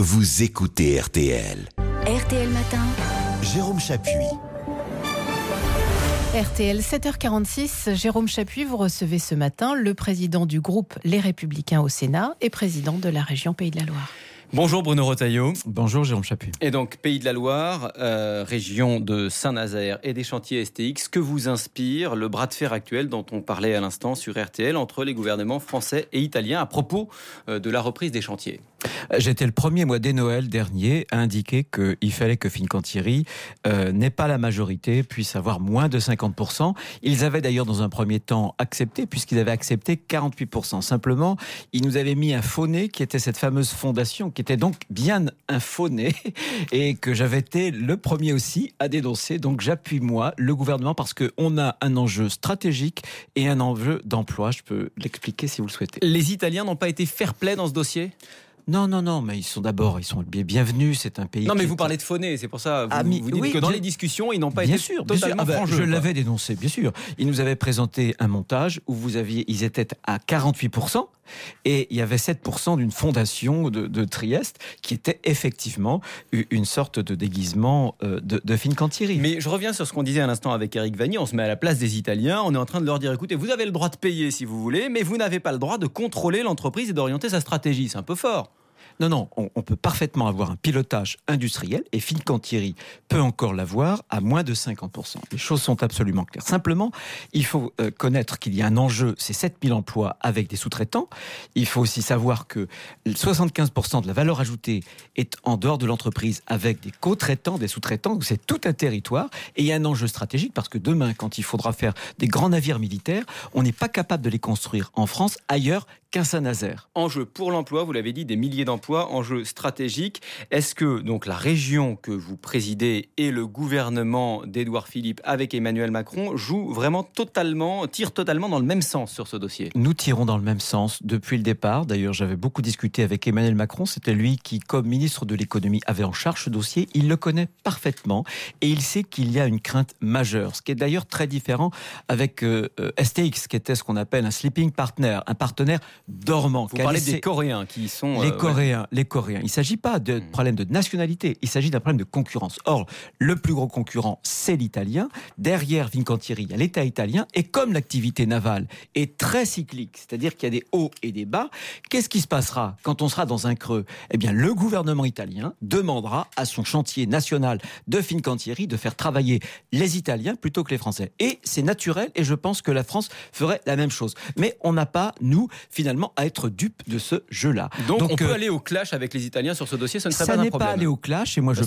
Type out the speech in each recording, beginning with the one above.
vous écoutez RTL. RTL Matin. Jérôme Chapuis. RTL 7h46, Jérôme Chapuis, vous recevez ce matin le président du groupe Les Républicains au Sénat et président de la région Pays de la Loire. Bonjour Bruno Retailleau. Bonjour Jérôme Chapuis. Et donc Pays de la Loire, région de Saint-Nazaire et des chantiers STX, que vous inspire le bras de fer actuel dont on parlait à l'instant sur RTL entre les gouvernements français et italiens à propos de la reprise des chantiers? J'étais le premier, moi, dès Noël dernier, à indiquer qu'il fallait que Fincantieri n'ait pas la majorité, puisse avoir moins de 50%. Ils avaient d'ailleurs dans un premier temps accepté, puisqu'ils avaient accepté 48%. Simplement, ils nous avaient mis un faux nez, qui était cette fameuse fondation, qui était donc bien un faux nez, et que j'avais été le premier aussi à dénoncer. Donc j'appuie, moi, le gouvernement, parce qu'on a un enjeu stratégique et un enjeu d'emploi. Je peux l'expliquer si vous le souhaitez. Les Italiens n'ont pas été fair-play dans ce dossier ? Non, mais ils sont bienvenus, c'est un pays... Non, mais vous parlez de faux nez, c'est pour ça, vous dites oui, que dans les discussions, ils n'ont pas été totalement francs-jeux. Je l'avais dénoncé, bien sûr. Ils nous avaient présenté un montage où ils étaient à 48%, et il y avait 7% d'une fondation de Trieste, qui était effectivement une sorte de déguisement de Fincantieri. Mais je reviens sur ce qu'on disait à l'instant avec Éric Vanni, on se met à la place des Italiens, on est en train de leur dire, écoutez, vous avez le droit de payer si vous voulez, mais vous n'avez pas le droit de contrôler l'entreprise et d'orienter sa stratégie, c'est un peu fort. Non, on peut parfaitement avoir un pilotage industriel, et Fincantieri peut encore l'avoir à moins de 50%. Les choses sont absolument claires. Simplement, il faut connaître qu'il y a un enjeu, c'est 7000 emplois avec des sous-traitants. Il faut aussi savoir que 75% de la valeur ajoutée est en dehors de l'entreprise avec des co-traitants, des sous-traitants, donc c'est tout un territoire. Et il y a un enjeu stratégique parce que demain, quand il faudra faire des grands navires militaires, on n'est pas capable de les construire en France, ailleurs qu'à Saint-Nazaire. Enjeu pour l'emploi, vous l'avez dit, des milliers d'emplois, enjeu stratégique. Est-ce que donc la région que vous présidez et le gouvernement d'Édouard Philippe avec Emmanuel Macron tirent totalement dans le même sens sur ce dossier? Nous tirons dans le même sens depuis le départ. D'ailleurs, j'avais beaucoup discuté avec Emmanuel Macron. C'était lui qui, comme ministre de l'économie, avait en charge ce dossier. Il le connaît parfaitement et il sait qu'il y a une crainte majeure. Ce qui est d'ailleurs très différent avec STX, qui était ce qu'on appelle un sleeping partner, un partenaire dormant. Vous parlez des Coréens qui sont... Les Coréens. Il ne s'agit pas de problème de nationalité, il s'agit d'un problème de concurrence. Or, le plus gros concurrent, c'est l'Italien. Derrière Fincantieri, il y a l'État italien. Et comme l'activité navale est très cyclique, c'est-à-dire qu'il y a des hauts et des bas, qu'est-ce qui se passera quand on sera dans un creux? Eh bien, le gouvernement italien demandera à son chantier national de Fincantieri de faire travailler les Italiens plutôt que les Français. Et c'est naturel, et je pense que la France ferait la même chose. Mais on n'a pas, nous, finalement, à être dupe de ce jeu-là. Donc on peut aller au clash avec les Italiens sur ce dossier, ce ne serait pas un problème. Ça n'est pas aller au clash, et moi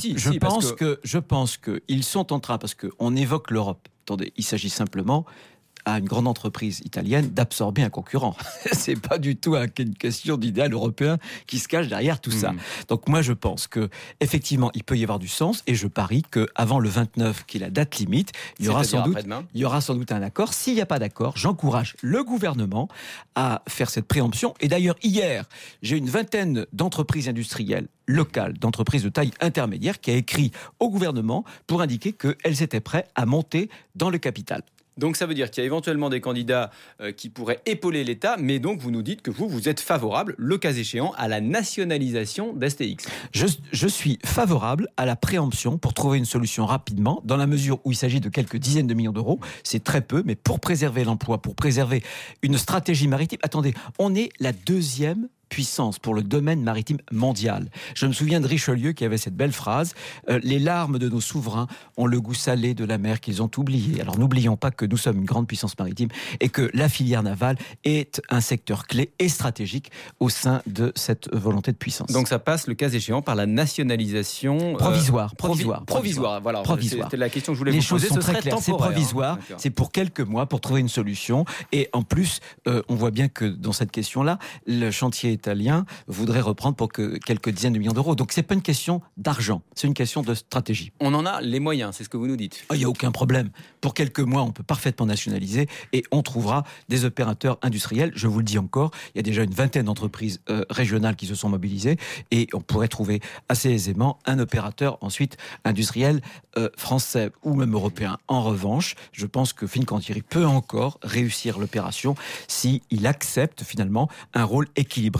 je pense qu'ils sont en train, parce qu'on évoque l'Europe. Attendez, il s'agit simplement à une grande entreprise italienne d'absorber un concurrent. C'est pas du tout une question d'idéal européen qui se cache derrière tout ça. Donc moi je pense que effectivement il peut y avoir du sens, et je parie que avant le 29, qui est la date limite, il y aura sans doute un accord. S'il n'y a pas d'accord, j'encourage le gouvernement à faire cette préemption. Et d'ailleurs hier, j'ai une vingtaine d'entreprises industrielles locales, d'entreprises de taille intermédiaire, qui a écrit au gouvernement pour indiquer qu'elles étaient prêtes à monter dans le capital. Donc ça veut dire qu'il y a éventuellement des candidats qui pourraient épauler l'État, mais donc vous nous dites que vous êtes favorable, le cas échéant, à la nationalisation d'STX. Je suis favorable à la préemption pour trouver une solution rapidement, dans la mesure où il s'agit de quelques dizaines de millions d'euros. C'est très peu, mais pour préserver l'emploi, pour préserver une stratégie maritime. Attendez, on est la deuxième puissance pour le domaine maritime mondial. Je me souviens de Richelieu qui avait cette belle phrase « Les larmes de nos souverains ont le goût salé de la mer qu'ils ont oublié ». Alors n'oublions pas que nous sommes une grande puissance maritime et que la filière navale est un secteur clé et stratégique au sein de cette volonté de puissance. Donc ça passe, le cas échéant, par la nationalisation... Provisoire. Voilà, provisoire. C'était la question que je voulais vous poser. Les choses sont très claires, c'est provisoire, c'est pour quelques mois, pour trouver une solution. Et en plus, on voit bien que dans cette question-là, le chantier italien voudrait reprendre pour quelques dizaines de millions d'euros. Donc c'est pas une question d'argent, c'est une question de stratégie. On en a les moyens, c'est ce que vous nous dites. Il n'y a aucun problème. Pour quelques mois, on peut parfaitement nationaliser et on trouvera des opérateurs industriels. Je vous le dis encore, il y a déjà une vingtaine d'entreprises régionales qui se sont mobilisées et on pourrait trouver assez aisément un opérateur ensuite industriel français ou même européen. En revanche, je pense que Fincantieri peut encore réussir l'opération s'il accepte finalement un rôle équilibré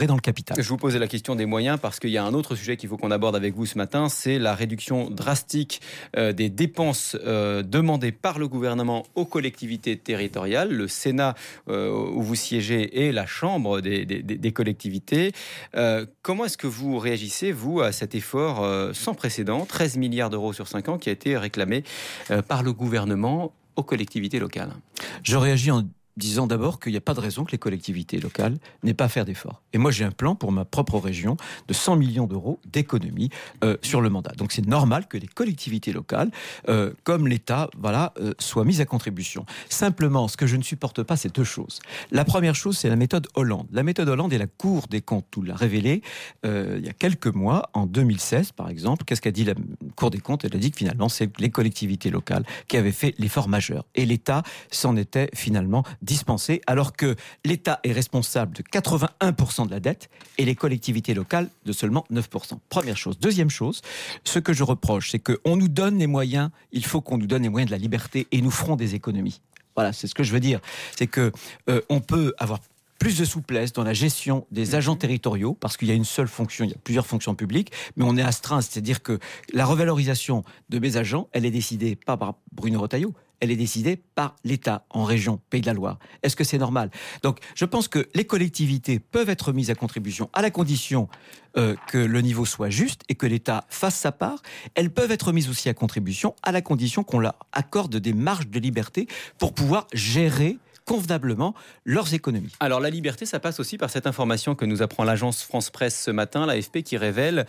dans le capital. Je vous posais la question des moyens parce qu'il y a un autre sujet qu'il faut qu'on aborde avec vous ce matin, c'est la réduction drastique des dépenses demandées par le gouvernement aux collectivités territoriales. Le Sénat où vous siégez est la chambre des collectivités. Comment est-ce que vous réagissez, vous, à cet effort sans précédent, 13 milliards d'euros sur 5 ans, qui a été réclamé par le gouvernement aux collectivités locales? Je réagis en disant d'abord qu'il n'y a pas de raison que les collectivités locales n'aient pas à faire d'efforts. Et moi, j'ai un plan pour ma propre région de 100 millions d'euros d'économies sur le mandat. Donc c'est normal que les collectivités locales, comme l'État, soient mises à contribution. Simplement, ce que je ne supporte pas, c'est deux choses. La première chose, c'est la méthode Hollande. La méthode Hollande, et la Cour des comptes tout l'a révélé il y a quelques mois, en 2016 par exemple. Qu'est-ce qu'a dit la Cour des comptes? Elle a dit que finalement, c'est les collectivités locales qui avaient fait l'effort majeur. Et l'État s'en était finalement dispensé, alors que l'État est responsable de 81% de la dette et les collectivités locales de seulement 9%. Première chose. Deuxième chose, ce que je reproche, c'est qu'on nous donne les moyens, il faut qu'on nous donne les moyens de la liberté et nous ferons des économies. Voilà, c'est ce que je veux dire. C'est que on peut avoir plus de souplesse dans la gestion des agents territoriaux, parce qu'il y a une seule fonction, il y a plusieurs fonctions publiques, mais on est astreint, c'est-à-dire que la revalorisation de mes agents, elle est décidée pas par Bruno Retailleau, elle est décidée par l'État en région Pays de la Loire. Est-ce que c'est normal? Donc, je pense que les collectivités peuvent être mises à contribution à la condition que le niveau soit juste et que l'État fasse sa part. Elles peuvent être mises aussi à contribution à la condition qu'on leur accorde des marges de liberté pour pouvoir gérer convenablement leurs économies. Alors la liberté, ça passe aussi par cette information que nous apprend l'agence France Presse ce matin, l'AFP, qui révèle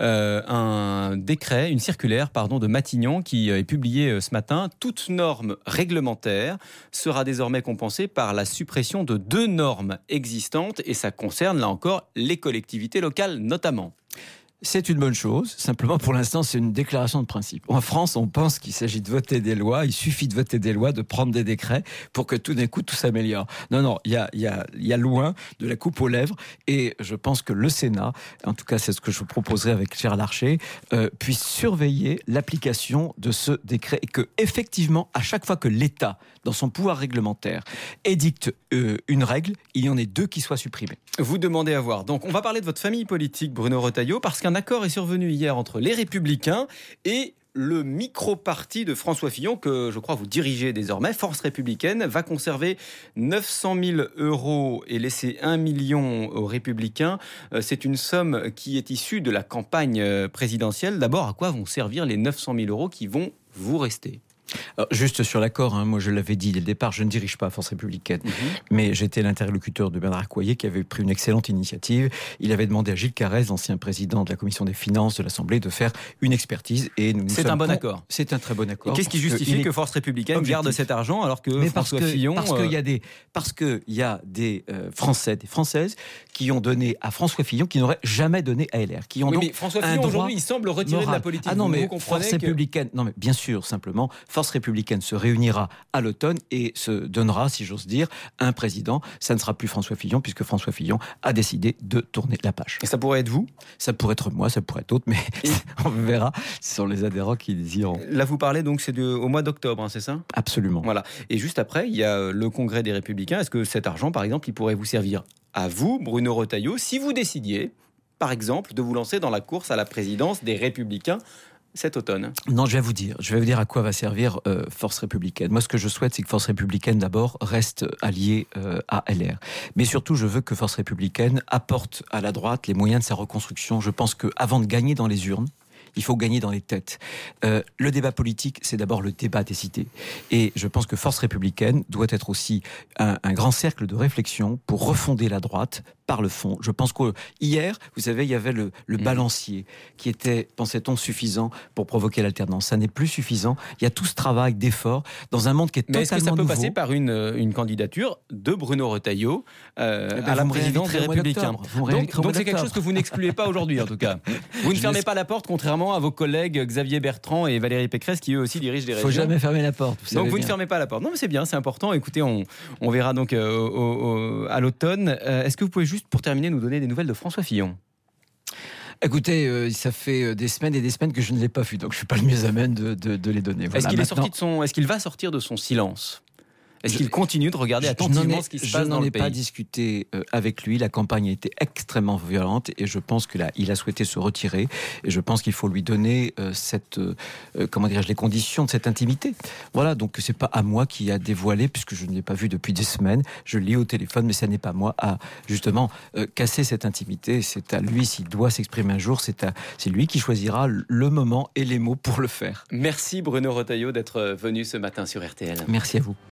un décret, une circulaire de Matignon qui est publiée ce matin. Toute norme réglementaire sera désormais compensée par la suppression de 2 normes existantes et ça concerne là encore les collectivités locales notamment. C'est une bonne chose, simplement pour l'instant c'est une déclaration de principe. En France on pense qu'il s'agit de voter des lois, il suffit de voter des lois, de prendre des décrets pour que tout d'un coup tout s'améliore. Non, il y a loin de la coupe aux lèvres et je pense que le Sénat, en tout cas c'est ce que je proposerai avec Gérard Larcher, puisse surveiller l'application de ce décret et que effectivement à chaque fois que l'État, dans son pouvoir réglementaire, édicte une règle, il y en ait 2 qui soient supprimées. Vous demandez à voir. Donc on va parler de votre famille politique, Bruno Retailleau, parce qu'un accord est survenu hier entre les Républicains et le micro-parti de François Fillon, que je crois vous dirigez désormais. Force Républicaine va conserver 900 000 € et laisser 1 million aux Républicains. C'est une somme qui est issue de la campagne présidentielle. D'abord, à quoi vont servir les 900 000 € qui vont vous rester ? Alors, juste sur l'accord, moi je l'avais dit dès le départ, je ne dirige pas Force Républicaine, mais j'étais l'interlocuteur de Bernard Accoyer qui avait pris une excellente initiative. Il avait demandé à Gilles Carrez, ancien président de la Commission des finances de l'Assemblée, de faire une expertise. Et c'est un bon accord. C'est un très bon accord. Et qu'est-ce qui justifie que Force Républicaine garde cet argent alors que François Fillon... Parce qu'il y a des Français, des Françaises qui ont donné à François Fillon qui n'auraient jamais donné à LR. Qui ont donc mais François Fillon aujourd'hui il semble retirer de la politique. Ah non, mais Force Républicaine... Non mais bien sûr, simplement, Force Républicaine se réunira à l'automne et se donnera, si j'ose dire, un président. Ça ne sera plus François Fillon, puisque François Fillon a décidé de tourner la page. Et ça pourrait être vous ? Ça pourrait être moi, ça pourrait être d'autres, mais on verra. Ce sont les adhérents qui diront. Là, vous parlez donc, c'est au mois d'octobre, c'est ça ? Absolument. Voilà. Et juste après, il y a le Congrès des Républicains. Est-ce que cet argent, par exemple, il pourrait vous servir à vous, Bruno Retailleau, si vous décidiez, par exemple, de vous lancer dans la course à la présidence des Républicains cet automne? Non, je vais vous dire à quoi va servir Force Républicaine. Moi, ce que je souhaite, c'est que Force Républicaine, d'abord, reste alliée à LR. Mais surtout, je veux que Force Républicaine apporte à la droite les moyens de sa reconstruction. Je pense qu'avant de gagner dans les urnes, il faut gagner dans les têtes. Le débat politique, c'est d'abord le débat des idées. Et je pense que Force Républicaine doit être aussi un grand cercle de réflexion pour refonder la droite par le fond. Je pense qu'hier, vous savez, il y avait le balancier qui était, pensait-on, suffisant pour provoquer l'alternance. Ça n'est plus suffisant. Il y a tout ce travail d'effort dans un monde qui est totalement nouveau. Mais est-ce que ça peut passer par une candidature de Bruno Retailleau à la présidence des Républicains? Donc c'est quelque chose que vous n'excluez pas aujourd'hui, en tout cas. Vous ne fermez pas la porte, contrairement à vos collègues Xavier Bertrand et Valérie Pécresse, qui eux aussi dirigent des régions. Il ne faut jamais fermer la porte. Donc vous ne fermez pas la porte. Non, mais c'est bien, c'est important. Écoutez, on verra donc à l'automne. Est-ce que vous pouvez juste, pour terminer, nous donner des nouvelles de François Fillon? Écoutez, ça fait des semaines et des semaines que je ne l'ai pas vu, donc je ne suis pas le mieux à même de les donner. Voilà. Est-ce qu'il va sortir de son silence? Est-ce qu'il continue de regarder attentivement ce qui se passe dans le pays ? Je n'en ai pas discuté avec lui. La campagne a été extrêmement violente et je pense qu'il a souhaité se retirer. Et je pense qu'il faut lui donner les conditions de cette intimité. Voilà, donc c'est pas à moi qui a dévoilé, puisque je ne l'ai pas vu depuis des semaines. Je l'ai au téléphone, mais ça n'est pas moi à justement casser cette intimité. C'est à lui, s'il doit s'exprimer un jour, c'est lui qui choisira le moment et les mots pour le faire. Merci Bruno Retailleau d'être venu ce matin sur RTL. Merci à vous.